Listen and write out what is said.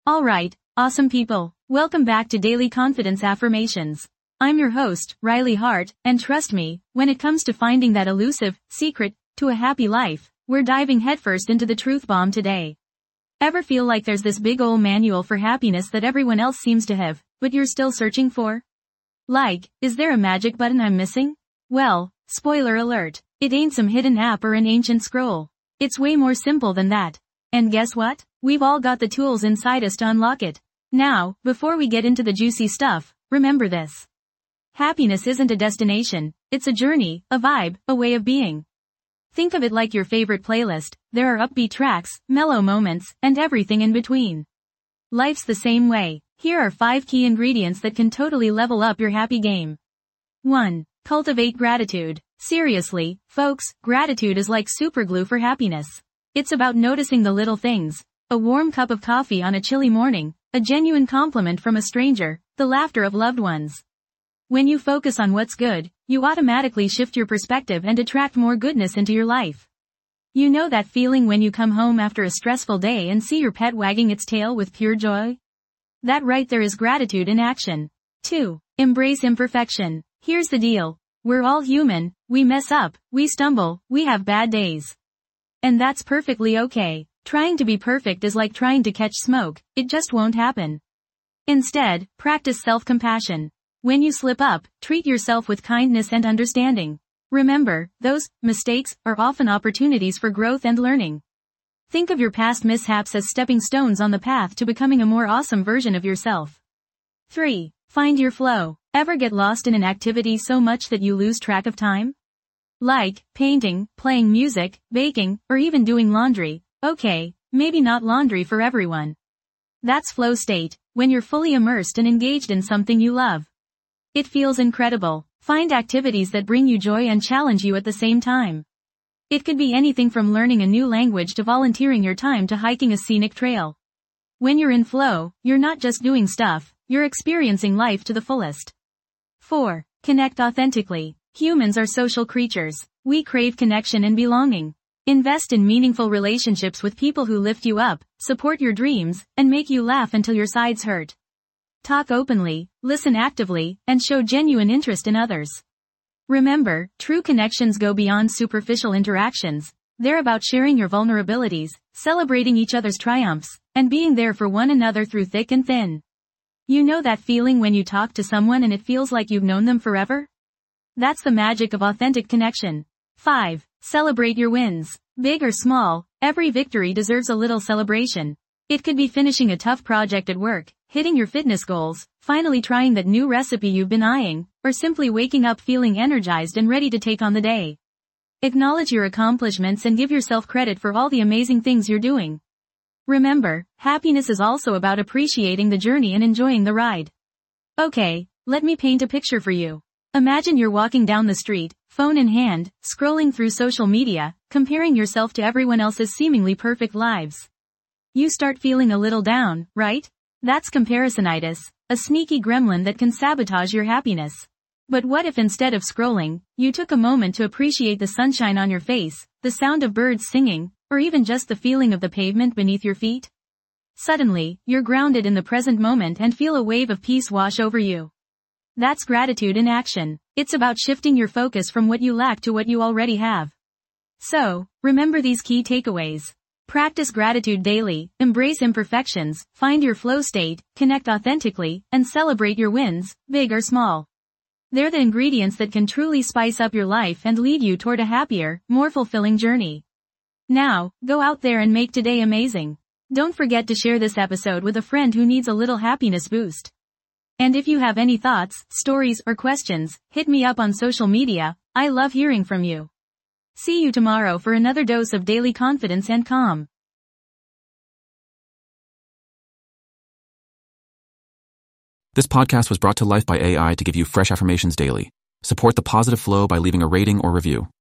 Alright, awesome people. Welcome back to Daily Confidence Affirmations. I'm your host, Riley Hart, and trust me, when it comes to finding that elusive secret to a happy life, we're diving headfirst into the truth bomb today. Ever feel like there's this big ol' manual for happiness that everyone else seems to have, but you're still searching for? Like, is there a magic button I'm missing? Well, spoiler alert, it ain't some hidden app or an ancient scroll. It's way more simple than that. And guess what? We've all got the tools inside us to unlock it. Now, before we get into the juicy stuff, remember this. Happiness isn't a destination, it's a journey, a vibe, a way of being. Think of it like your favorite playlist. There are upbeat tracks, mellow moments, and everything in between. Life's the same way. Here are 5 key ingredients that can totally level up your happy game. 1. Cultivate gratitude. Seriously, folks, gratitude is like superglue for happiness. It's about noticing the little things. A warm cup of coffee on a chilly morning, a genuine compliment from a stranger, the laughter of loved ones. When you focus on what's good, you automatically shift your perspective and attract more goodness into your life. You know that feeling when you come home after a stressful day and see your pet wagging its tail with pure joy? That right there is gratitude in action. 2. Embrace imperfection. Here's the deal. We're all human, we mess up, we stumble, we have bad days. And that's perfectly okay. Trying to be perfect is like trying to catch smoke, it just won't happen. Instead, practice self-compassion. When you slip up, treat yourself with kindness and understanding. Remember, those mistakes are often opportunities for growth and learning. Think of your past mishaps as stepping stones on the path to becoming a more awesome version of yourself. 3. Find your flow. Ever get lost in an activity so much that you lose track of time? Like painting, playing music, baking, or even doing laundry. Okay, maybe not laundry for everyone. That's flow state, when you're fully immersed and engaged in something you love. It feels incredible. Find activities that bring you joy and challenge you at the same time. It could be anything from learning a new language to volunteering your time to hiking a scenic trail. When you're in flow, you're not just doing stuff, you're experiencing life to the fullest. 4. Connect authentically. Humans are social creatures. We crave connection and belonging. Invest in meaningful relationships with people who lift you up, support your dreams, and make you laugh until your sides hurt. Talk openly, listen actively, and show genuine interest in others. Remember, true connections go beyond superficial interactions. They're about sharing your vulnerabilities, celebrating each other's triumphs, and being there for one another through thick and thin. You know that feeling when you talk to someone and it feels like you've known them forever? That's the magic of authentic connection. 5. Celebrate your wins. Big or small, every victory deserves a little celebration. It could be finishing a tough project at work, hitting your fitness goals, finally trying that new recipe you've been eyeing, or simply waking up feeling energized and ready to take on the day. Acknowledge your accomplishments and give yourself credit for all the amazing things you're doing. Remember, happiness is also about appreciating the journey and enjoying the ride. Okay, let me paint a picture for you. Imagine you're walking down the street, phone in hand, scrolling through social media, comparing yourself to everyone else's seemingly perfect lives. You start feeling a little down, right? That's comparisonitis, a sneaky gremlin that can sabotage your happiness. But what if instead of scrolling, you took a moment to appreciate the sunshine on your face, the sound of birds singing, or even just the feeling of the pavement beneath your feet? Suddenly, you're grounded in the present moment and feel a wave of peace wash over you. That's gratitude in action. It's about shifting your focus from what you lack to what you already have. So, remember these key takeaways. Practice gratitude daily, embrace imperfections, find your flow state, connect authentically, and celebrate your wins, big or small. They're the ingredients that can truly spice up your life and lead you toward a happier, more fulfilling journey. Now, go out there and make today amazing. Don't forget to share this episode with a friend who needs a little happiness boost. And if you have any thoughts, stories, or questions, hit me up on social media. I love hearing from you. See you tomorrow for another dose of daily confidence and calm. This podcast was brought to life by AI to give you fresh affirmations daily. Support the positive flow by leaving a rating or review.